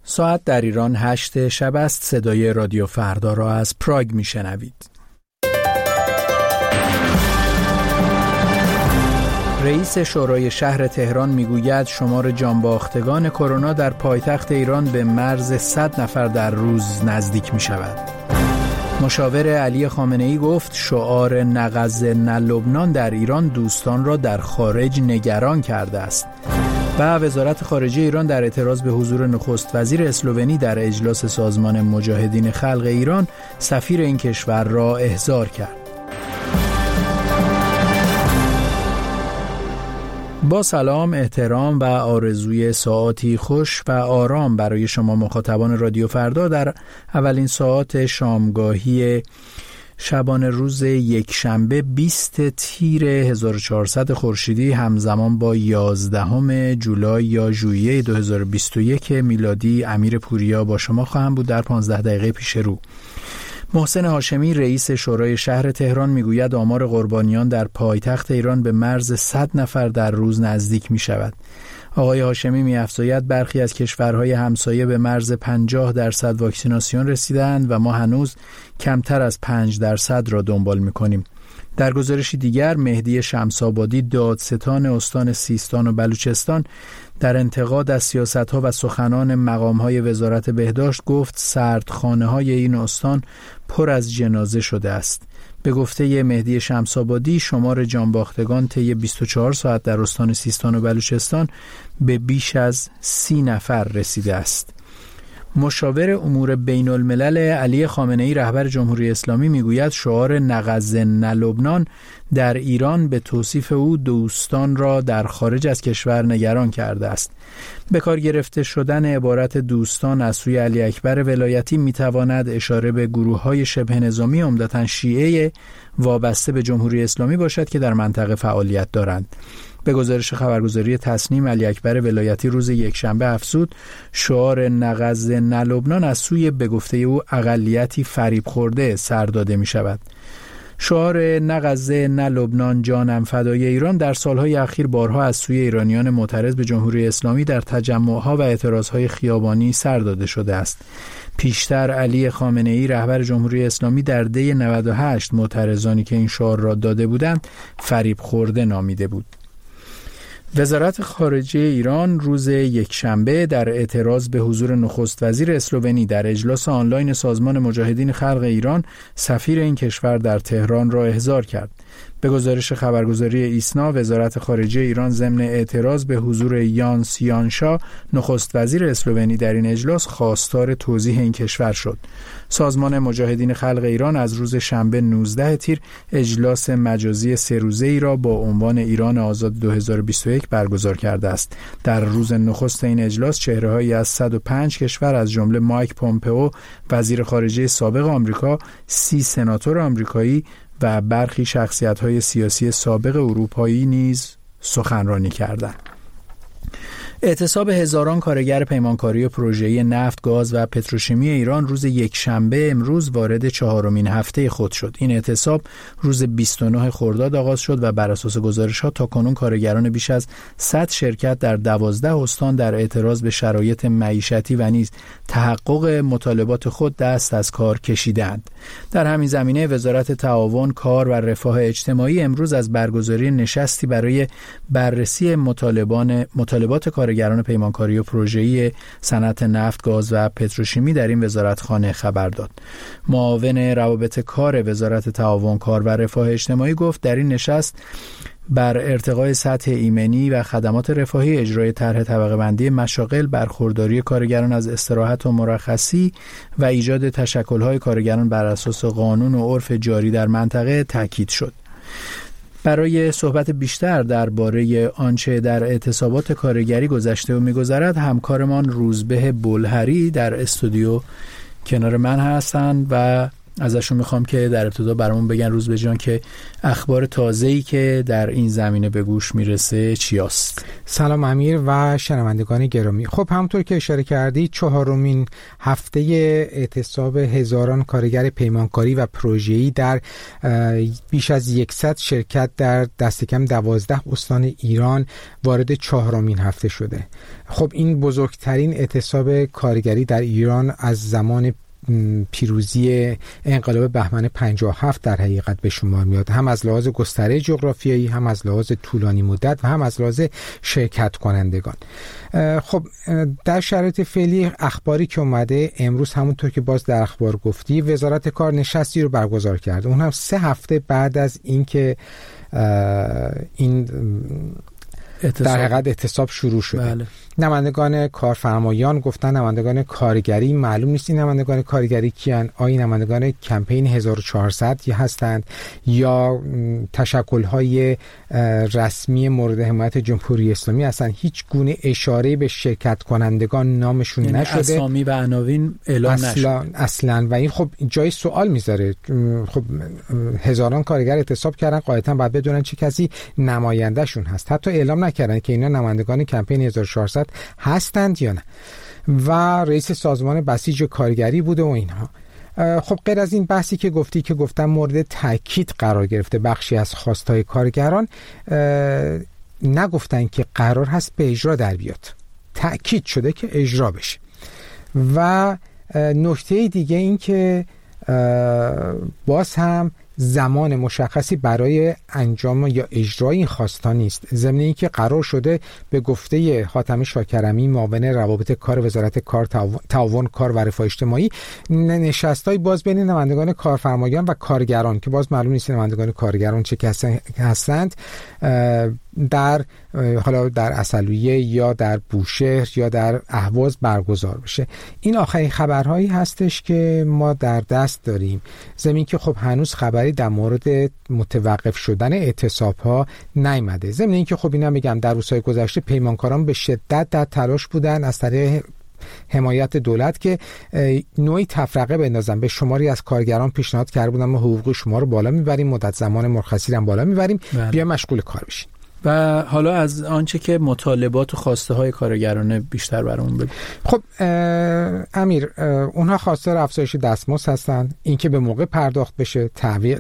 ساعت در ایران 8 شب است. صدای رادیو فردا را از پراگ میشنوید. رئیس شورای شهر تهران میگوید شمار جانباختگان کرونا در پایتخت ایران به مرز 100 نفر در روز نزدیک می شود. مشاور علی خامنه‌ای گفت شعار نه غزه نه لبنان در ایران دوستان را در خارج نگران کرده است. و وزارت خارجه ایران در اعتراض به حضور نخست وزیر اسلوونی در اجلاس سازمان مجاهدین خلق ایران سفیر این کشور را احضار کرد. با سلام، احترام و آرزوی ساعاتی خوش و آرام برای شما مخاطبان رادیو فردا در اولین ساعات شامگاهی شبانه روز یکشنبه 20 تیر 1400 خورشیدی همزمان با 11 جولای یا ژوئیه 2021 میلادی امیر پوریا با شما خواهم بود در 15 دقیقه پیش رو. محسن هاشمی رئیس شورای شهر تهران میگوید آمار قربانیان در پایتخت ایران به مرز 100 نفر در روز نزدیک می شود. آقای هاشمی می‌افزاید برخی از کشورهای همسایه به مرز 50% واکسیناسیون رسیدند و ما هنوز کمتر از 5% را دنبال می‌کنیم. در گزارشی دیگر مهدی شمس‌آبادی دادستان استان سیستان و بلوچستان در انتقاد از سیاست‌ها و سخنان مقام‌های وزارت بهداشت گفت سردخانه‌های این استان پر از جنازه شده است. به گفته مهدی شمس‌آبادی شمار جانباختگان طی 24 ساعت در استان سیستان و بلوچستان به بیش از 30 نفر رسیده است. مشاور امور بین الملل علی خامنه‌ای رهبر جمهوری اسلامی میگوید شعار نه غزه نه لبنان در ایران به توصیف او دوستان را در خارج از کشور نگران کرده است. به کار گرفته شدن عبارت دوستان از سوی علی اکبر ولایتی میتواند اشاره به گروه‌های شبه نظامی عمدتاً شیعه وابسته به جمهوری اسلامی باشد که در منطقه فعالیت دارند. به گزارش خبرگزاری تصنیم علی اکبر ولایتی روز یکشنبه افزود شعار نه غزه نه لبنان از سوی به گفته او اقلیتی فریب خورده سر داده می شود. شعار نه غزه نه لبنان جانم فدای ایران در سالهای اخیر بارها از سوی ایرانیان معترض به جمهوری اسلامی در تجمعها و اعتراضهای خیابانی سر داده شده است. پیشتر علی خامنه‌ای رهبر جمهوری اسلامی در دی 98 معترضانی که این شعار را داده بودند فریب خورده نامیده بود. وزارت خارجه ایران روز یکشنبه در اعتراض به حضور نخست وزیر اسلوونی در اجلاس آنلاین سازمان مجاهدین خلق ایران سفیر این کشور در تهران را احضار کرد. به گزارش خبرگزاری ایسنا وزارت خارجه ایران ضمن اعتراض به حضور یانس یانشا نخست وزیر اسلوونی در این اجلاس خواستار توضیح این کشور شد. سازمان مجاهدین خلق ایران از روز شنبه 19 تیر اجلاس مجازی 3 روزه‌ای را با عنوان ایران آزاد 2021 برگزار کرده است. در روز نخست این اجلاس چهره‌هایی از 105 کشور از جمله مایک پومپئو وزیر خارجه سابق آمریکا، 30 سناتور آمریکایی و برخی شخصیت‌های سیاسی سابق اروپایی نیز سخنرانی کردند. اعتصاب هزاران کارگر پیمانکاری پروژه‌ای نفت، گاز و پتروشیمی ایران روز یکشنبه امروز وارد 4مین هفته خود شد. این اعتصاب روز 29 خرداد آغاز شد و بر اساس گزارش‌ها تاکنون کارگران بیش از 100 شرکت در 12 استان در اعتراض به شرایط معیشتی و نیز تحقق مطالبات خود دست از کار کشیدند. در همین زمینه وزارت تعاون، کار و رفاه اجتماعی امروز از برگزاری نشستی برای بررسی مطالبات کارگران پیمانکاری و پروژه‌ای صنعت نفت، گاز و پتروشیمی در این وزارتخانه خبر داد. معاون روابط کار وزارت تعاون، کار و رفاه اجتماعی گفت در این نشست بر ارتقای سطح ایمنی و خدمات رفاهی، اجرای طرح طبقه بندی مشاغل، برخورداری کارگران از استراحت و مرخصی و ایجاد تشکل‌های کارگران بر اساس قانون و عرف جاری در منطقه تاکید شد. برای صحبت بیشتر درباره آنچه در اعتصابات کارگری گذشته و می‌گذرد همکارمان روزبه بلهری در استودیو کنار من هستند و ازشون میخوام که در ابتدا برامون بگن روزبه جان که اخبار تازه‌ای که در این زمینه به گوش میرسه چی است؟ سلام امیر و شنوندگان گرامی. خب همونطور که اشاره کردی 4مین هفته اعتصاب هزاران کارگر پیمانکاری و پروژه‌ای در بیش از 100 شرکت در دست کم 12 استان ایران وارد 4مین هفته شده. خب این بزرگترین اعتصاب کارگری در ایران از زمان پیروزی انقلاب بهمن 57 در حقیقت به شمار میاد، هم از لحاظ گستره جغرافیایی، هم از لحاظ طولانی مدت و هم از لحاظ شرکت کنندگان. خب در شرایط فعلی اخباری که اومده امروز، همونطور که باز در اخبار گفتی، وزارت کار نشستی رو برگزار کرده، اون هم 3 هفته بعد از اینکه این در حقیقت اعتصاب شروع شده. بله. نمایندگان کارفرمایان گفتن نمایندگان کارگری معلوم نیست این نمایندگان کارگری کیان، آیا نمایندگان کمپین 1400 هستند یا تشکل‌های رسمی مورد حمایت جمهوری اسلامی هستند. هیچ گونه اشاره به شرکت کنندگان نامشون یعنی نشده، اسامی و عناوین اعلام نشده اصلا. و این خب جای سوال میذاره. خب هزاران کارگر اعتصاب کردن، قاعدتاً باید بدونن چه کسی نمایندهشون هست. حتی اعلام نکردن که اینا نمایندگان کمپین 1400 هستند یا نه. و رئیس سازمان بسیج کارگری بوده و اینها. خب غیر از این بحثی که گفتم مورد تاکید قرار گرفته، بخشی از خواستهای کارگران نگفتن که قرار هست به اجرا در بیاد، تاکید شده که اجرا بشه. و نکته دیگه این که باز هم زمان مشخصی برای انجام یا اجرای این خواستا نیست، ضمن اینکه قرار شده به گفته حاتم شاکرمی معاون روابط کار وزارت کار، تعاون کار و رفاه اجتماعی، نشستای باز بین نمایندگان کارفرمایان و کارگران که باز معلوم نیست نمایندگان کارگران چه کسی هستند، در حالا در عسلویه یا در بوشهر یا در اهواز برگزار بشه. این آخرین خبرهایی هستش که ما در دست داریم، ضمن که خب هنوز خبری در مورد متوقف شدن اعتصاب‌ها نیامده. ضمن اینکه خب اینا میگم در روزهای گذشته پیمانکاران به شدت در تلاش بودن از طریق حمایت دولت که نوعی تفرقه بندازن. به شماری از کارگران پیشنهاد کرده بودن ما حقوق شما رو بالا میبریم، مدت زمان مرخصی هم بالا میبریم، بیا مشغول کار بشین. و حالا از آنچه که مطالبات و خواسته های کارگرانه بیشتر برامون بگو. خب امیر، اونها خواستار افزایش دستمزد هستن، اینکه به موقع پرداخت بشه، تعویق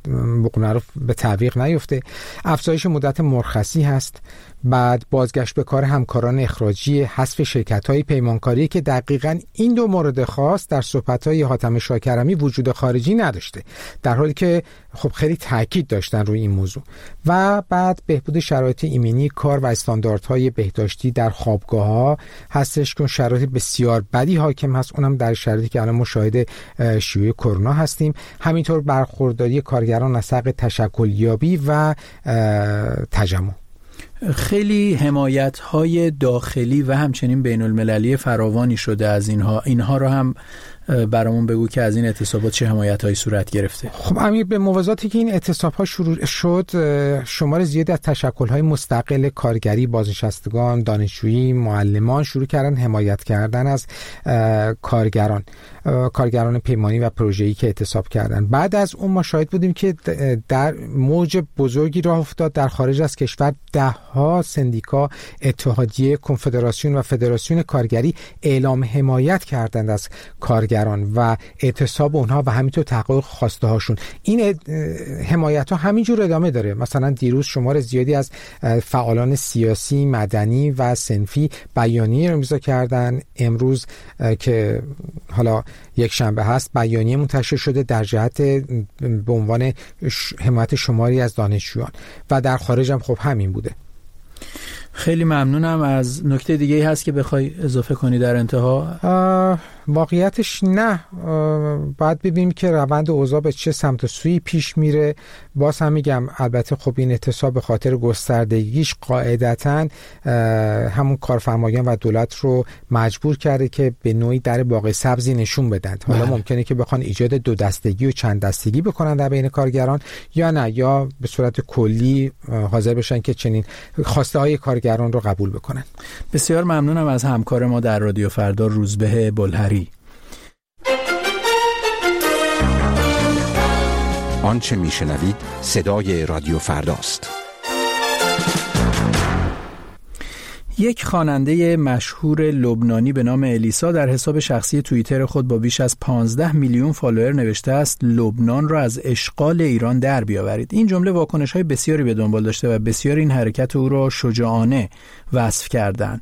به تعویق نیفته، افزایش مدت مرخصی هست، بعد بازگشت به کار همکاران اخراجی، حذف شرکت‌های پیمانکاری که دقیقاً این دو مورد خاص در صحبت‌های حاتم شاکرمی وجود خارجی نداشته، در حالی که خب خیلی تاکید داشتن روی این موضوع. و بعد بهبود شرایط ایمنی کار و استانداردهای بهداشتی در خوابگاه‌ها هستش که شرایط بسیار بدی حاکم هست، اونم در شرایطی که الان مشاهده شیوع کرونا هستیم. همینطور برخورداری کارگران از حق تشکلیابی و تجمع. خیلی حمایت‌های داخلی و همچنین بین‌المللی فراوانی شده از اینها رو هم برامون بگو که از این اعتصابات چه حمایت‌هایی صورت گرفته. خب امیر، به موازاتی که این اعتصاب‌ها شروع شد، شمار زیادی از تشکل‌های مستقل کارگری، بازنشستگان، دانشجویی، معلمان شروع کردن حمایت کردن از کارگران پیمانی و پروژه‌ای که اعتصاب کردن. بعد از اون ما شاهد بودیم که در موج بزرگی راه افتاد در خارج از کشور، ده‌ها سندیکا، اتحادیه، کنفدراسیون و فدراسیون کارگری اعلام حمایت کردند از کارگران و اعتصاب اونها و همینطور تحقق خواسته هاشون. این حمایت ها همینجور ادامه داره. مثلا دیروز شمار زیادی از فعالان سیاسی، مدنی و صنفی بیانیه رو امضا کردن. امروز که حالا یک شنبه هست، بیانیه منتشر شده در جهت به عنوان حمایت شماری از دانشجویان و در خارج هم خب همین بوده. خیلی ممنونم. از نکته دیگه‌ای هست که بخوای اضافه کنی در انتها؟ واقعیتش نه، باید ببینیم که روند اوضاع به چه سمت و سوی پیش میره. باز هم میگم البته خب این اعتصاب به خاطر گستردگیش قاعدتاً همون کارفرمایان و دولت رو مجبور کرده که به نوعی در باغ سبزی نشون بدن. حالا ممکنه که بخوان ایجاد دو دستگی و چند دستگی بکنن در بین کارگران، یا نه، یا به صورت کلی حاضر بشن که چنین خواسته های کارگران رو قبول بکنن. بسیار ممنونم از همکار ما در رادیو فردا، روزبه بلهری. آنچه میشنوید صدای رادیو فرداست. یک خواننده مشهور لبنانی به نام الیسا در حساب شخصی توییتر خود با بیش از 15 میلیون فالوور نوشته است لبنان را از اشغال ایران در بیاورید. این جمله واکنش‌های بسیاری به دنبال داشته و بسیاری این حرکت او را شجاعانه وصف کردند.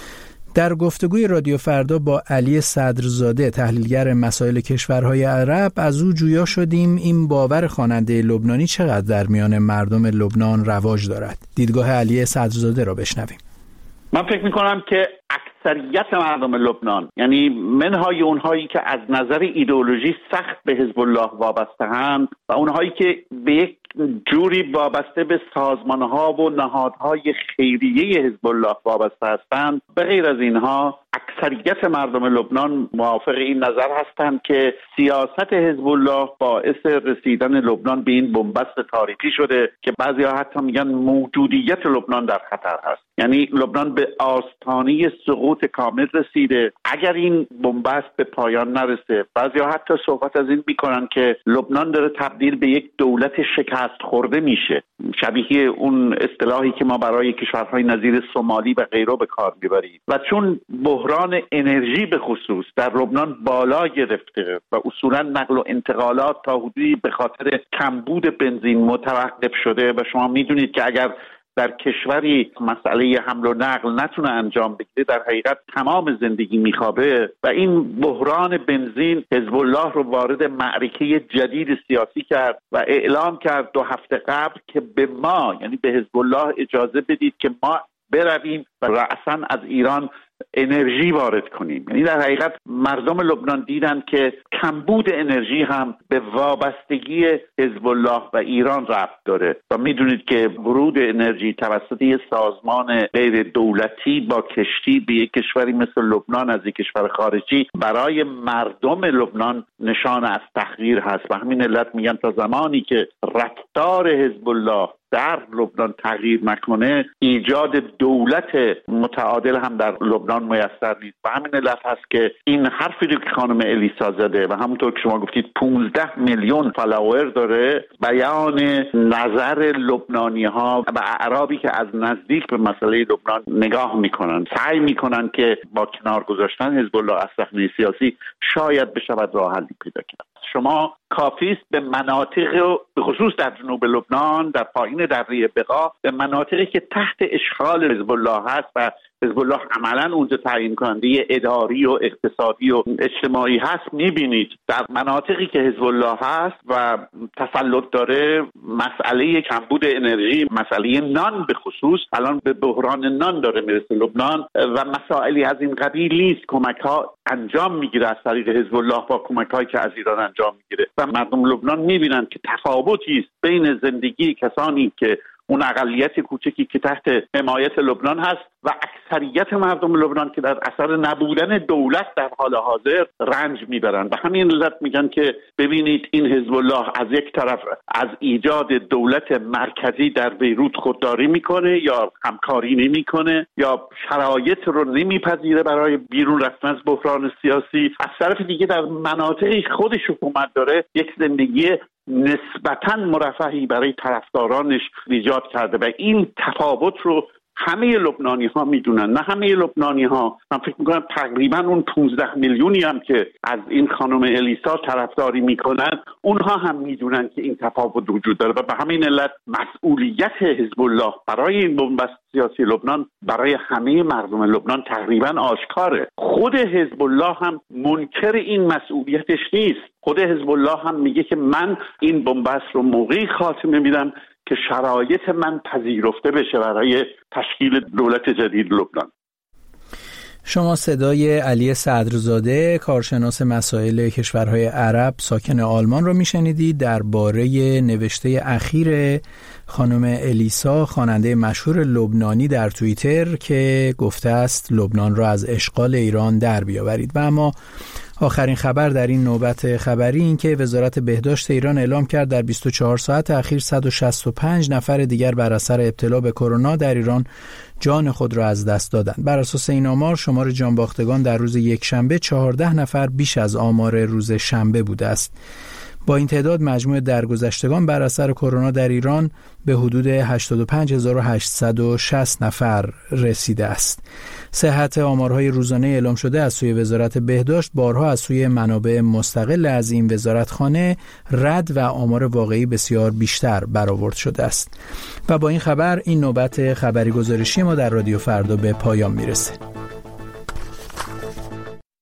در گفتگوی رادیو فردا با علی صدرزاده تحلیلگر مسائل کشورهای عرب از او جویا شدیم این باور خواننده لبنانی چقدر در میان مردم لبنان رواج دارد. دیدگاه علی صدرزاده را بشنویم. من فکر میکنم که اکثریت مردم لبنان، یعنی منهای اونهایی که از نظر ایدئولوژی سخت به حزب الله وابسته هستند و اونهایی که به یک جوری وابسته به سازمانها و نهادهای خیریه حزب الله وابسته هستند، به غیر از اینها اکثریت مردم لبنان موافق این نظر هستند که سیاست حزب الله باعث رسیدن لبنان به این بنبست تاریخی شده که بعضی‌ها حتی میگن موجودیت لبنان در خطر هست. یعنی لبنان به آستانه سقوط کامل رسیده اگر این بنبست به پایان نرسه. بعضی‌ها حتی صحبت از این میکنن که لبنان داره تبدیل به یک دولت شکست خورده میشه، شبیه اون اصطلاحی که ما برای کشورهای نظیر سومالی و غیره به کار میبریم. و چون بحران انرژی به خصوص در لبنان بالا گرفته و اصولا نقل و انتقالات تا حدودی به خاطر کمبود بنزین متوقف شده و شما میدونید که اگر در کشوری مسئله حمل و نقل نتونه انجام بگیره در حقیقت تمام زندگی میخوابه و این بحران بنزین حزب الله رو وارد معرکه جدید سیاسی کرد و اعلام کرد 2 هفته قبل که به ما، یعنی به حزب الله اجازه بدید که ما برویم و رأساً از ایران انرژی وارد کنیم. یعنی در حقیقت مردم لبنان دیدن که کمبود انرژی هم به وابستگی حزب الله و ایران ربط داره و میدونید که ورود انرژی توسط یک سازمان غیر دولتی با کشتی به یک کشوری مثل لبنان از یک کشور خارجی برای مردم لبنان نشان از تحقیر هست و همین علت میگن تا زمانی که رفتار حزب الله در لبنان تغییر نکنه ایجاد دولت متعادل هم در لبنان میسر نیست. و همین علت هست که این حرفی رو که خانم الیسا زده و همونطور که شما گفتید 15 میلیون فالوور داره بیان نظر لبنانی ها و اعرابی که از نزدیک به مسئله لبنان نگاه میکنن، سعی میکنن که با کنار گذاشتن حزب الله از صحنه سیاسی شاید بشود راه حلی پیدا کرد. شما کافی است به مناطق به خصوص در جنوب لبنان در پایین دره بقا به مناطقی که تحت اشغال حزب الله هست و حزب الله عملاً اونجا تعیین کننده اداری و اقتصادی و اجتماعی هست میبینید در مناطقی که حزب الله هست و تسلط داره مسئله کمبود انرژی، مسئله نان به خصوص الان به بحران نان داره میرسه لبنان و مسائلی از این قبیل نیست. کمک ها انجام میگیره از طریق حزب الله با کمک هایی که از ایران انجام میگیره و مردم لبنان میبینن که تفاوتی است بین زندگی کسانی که اون اقلیت کوچکی که تحت حمایت لبنان هست و اکثریت مردم لبنان که در اثر نبودن دولت در حال حاضر رنج میبرن. و همین علت میگن که ببینید این حزب الله از یک طرف از ایجاد دولت مرکزی در بیروت خودداری میکنه یا همکاری نمیکنه یا شرایط رو نمیپذیره برای بیرون رفتن از بحران سیاسی، از طرف دیگه در مناطقی خودش حکومت داره یک زندگی نسبتاً مرفهی برای طرفدارانش ایجاد کرده و این تفاوت رو همه لبنانی ها میدونن. نه همه لبنانی ها، من فکر میکنم تقریبا اون 15 میلیونی هم که از این خانم الیسا طرفداری میکنن اونها هم میدونن که این تفاوت وجود داره و به همین علت مسئولیت حزب الله برای این بنبست سیاسی لبنان برای همه مردم لبنان تقریبا آشکاره. خود حزب الله هم منکر این مسئولیتش نیست. خود حزب الله هم میگه که من این بنبست رو موقعی خاتمه میدم که شرایط من پذیرفته بشه برای تشکیل دولت جدید لبنان. شما صدای علی صدرزاده کارشناس مسائل کشورهای عرب ساکن آلمان رو میشنیدید درباره نوشته اخیر خانم الیسا خواننده مشهور لبنانی در توییتر که گفته است لبنان را از اشغال ایران در بیاورید. و اما آخرین خبر در این نوبت خبری این که وزارت بهداشت ایران اعلام کرد در 24 ساعت اخیر 165 نفر دیگر بر اثر ابتلا به کرونا در ایران جان خود را از دست دادند. بر اساس این آمار شمار جانباختگان در روز یکشنبه 14 نفر بیش از آمار روز شنبه بوده است. با این تعداد مجموع درگذشتگان بر اثر کرونا در ایران به حدود 85860 نفر رسیده است. صحت آمارهای روزانه اعلام شده از سوی وزارت بهداشت بارها از سوی منابع مستقل از این وزارتخانه رد و آمار واقعی بسیار بیشتر برآورد شده است. و با این خبر این نوبت خبری گزارشی ما در رادیو فردا به پایان میرسه.